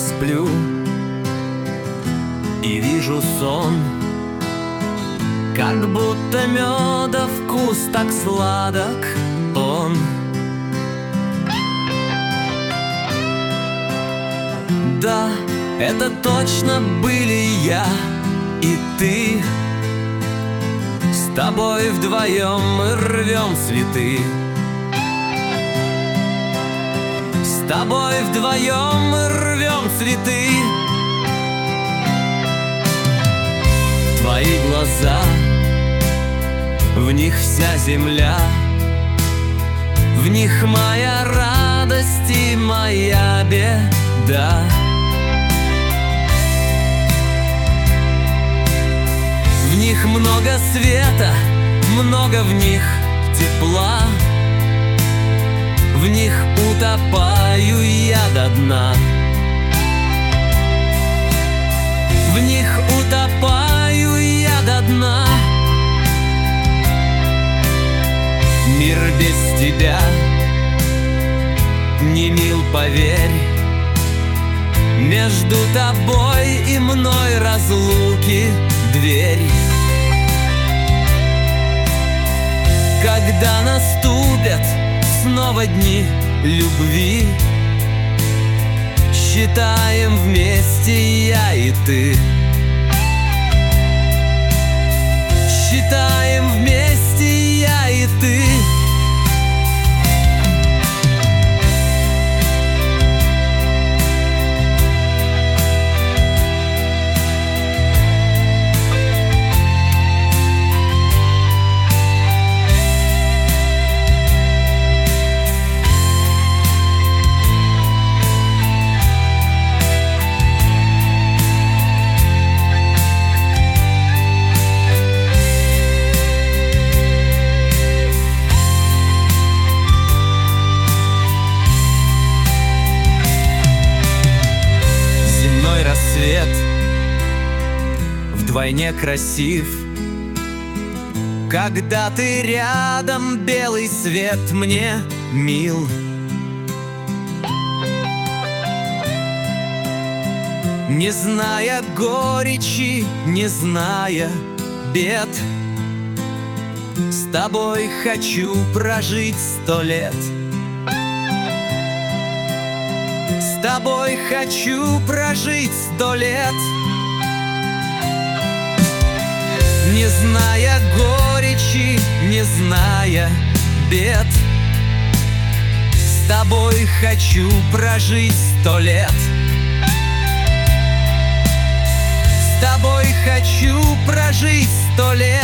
сплю и вижу сон, как будто меда вкус, так сладок он. Да, это точно были я и ты. С тобой вдвоем мы рвем цветы. С тобой вдвоем мы рвем цветы. Твои глаза, в них вся земля, в них моя радость и моя беда. В них много света, много в них тепла. В них утопаю я до дна. В них утопаю я до дна. Мир без тебя не мил, поверь. Между тобой и мной разлуки дверь. Когда наступят снова дни любви, считаем вместе я и ты. Считаем вместе я и ты. Рассвет вдвойне красив, когда ты рядом, белый свет мне мил. Не зная горечи, не зная бед, с тобой хочу прожить 100 лет. С тобой хочу прожить 100 лет. Не зная горечи, не зная бед, с тобой хочу прожить 100 лет. С тобой хочу прожить 100 лет.